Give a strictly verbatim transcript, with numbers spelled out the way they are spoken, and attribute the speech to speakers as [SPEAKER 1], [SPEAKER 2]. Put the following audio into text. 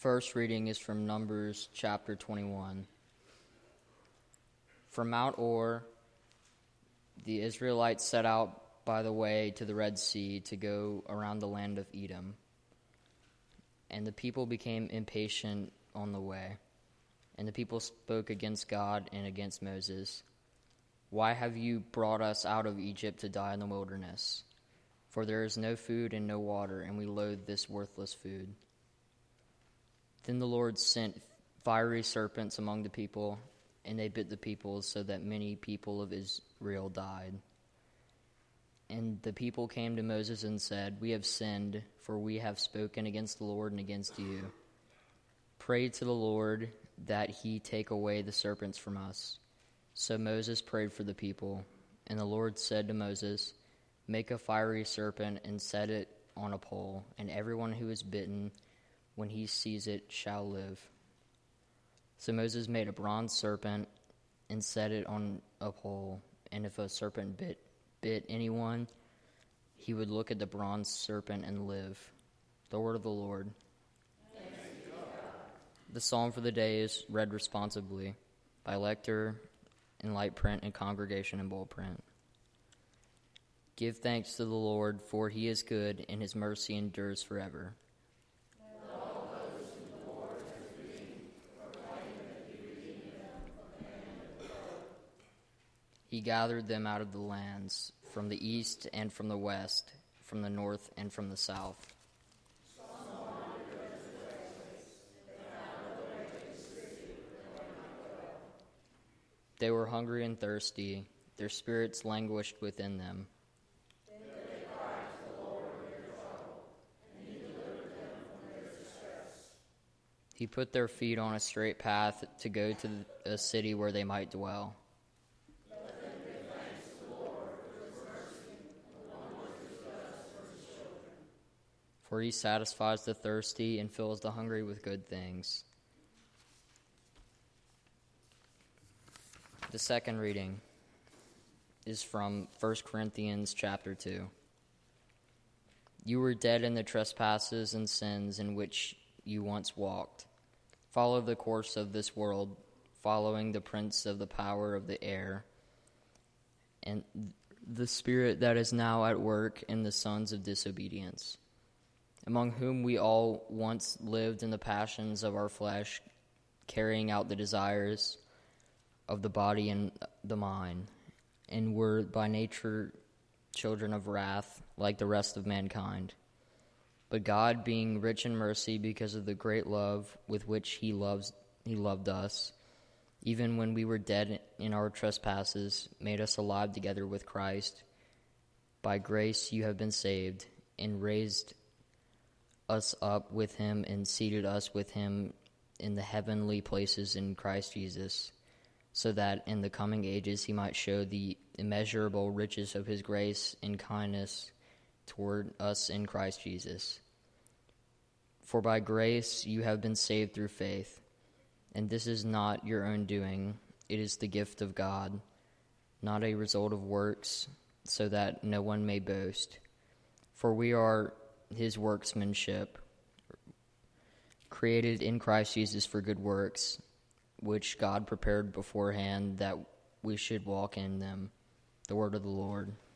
[SPEAKER 1] first reading is from Numbers chapter twenty-one. From Mount Or, the Israelites set out by the way to the Red Sea to go around the land of Edom. And the people became impatient on the way. And the people spoke against God and against Moses. Why have you brought us out of Egypt to die in the wilderness? For there is no food and no water, and we loathe this worthless food. Then the Lord sent fiery serpents among the people, and they bit the people, so that many people of Israel died. And the people came to Moses and said, We have sinned, for we have spoken against the Lord and against you. Pray to the Lord that he take away the serpents from us. So Moses prayed for the people, and the Lord said to Moses, Make a fiery serpent and set it on a pole, and everyone who is bitten, when he sees it, shall live. So Moses made a bronze serpent and set it on a pole, and if a serpent bit bit anyone, he would look at the bronze serpent and live. The word of the Lord.
[SPEAKER 2] Thanks be to God.
[SPEAKER 1] The psalm for the day is read responsibly by lector in light print and congregation in bold print. Give thanks to the Lord, for he is good, and his mercy endures forever.
[SPEAKER 2] Let all those whom the Lord has redeemed proclaim that he redeemed them from the hand of the foe.
[SPEAKER 1] He gathered them out of the lands, from the east and from the west, from the north and from the south.
[SPEAKER 2] Some wandered as the ways, they found no way to the city where they might dwell.
[SPEAKER 1] They were hungry and thirsty, their spirits languished within them.
[SPEAKER 2] Then they cried to the Lord in their trouble, and he delivered them from their distress.
[SPEAKER 1] He put their feet on a straight path to go to a city where they might dwell.
[SPEAKER 2] Let them give thanks to the Lord for his mercy, and the wonders he does for his children.
[SPEAKER 1] For he satisfies the thirsty and fills the hungry with good things. The second reading is from First Corinthians chapter two. You were dead in the trespasses and sins in which you once walked. Follow the course of this world, following the prince of the power of the air, and the spirit that is now at work in the sons of disobedience, among whom we all once lived in the passions of our flesh, carrying out the desires of the body and the mind, and were by nature children of wrath, like the rest of mankind. But God, being rich in mercy because of the great love with which he loves he loved us, even when we were dead in our trespasses, made us alive together with Christ. By grace you have been saved, and raised us up with him, and seated us with him in the heavenly places in Christ Jesus, so that in the coming ages he might show the immeasurable riches of his grace and kindness toward us in Christ Jesus. For by grace you have been saved through faith, and this is not your own doing, it is the gift of God, not a result of works, so that no one may boast. For we are his workmanship, created in Christ Jesus for good works, which God prepared beforehand that we should walk in them. The word of the Lord.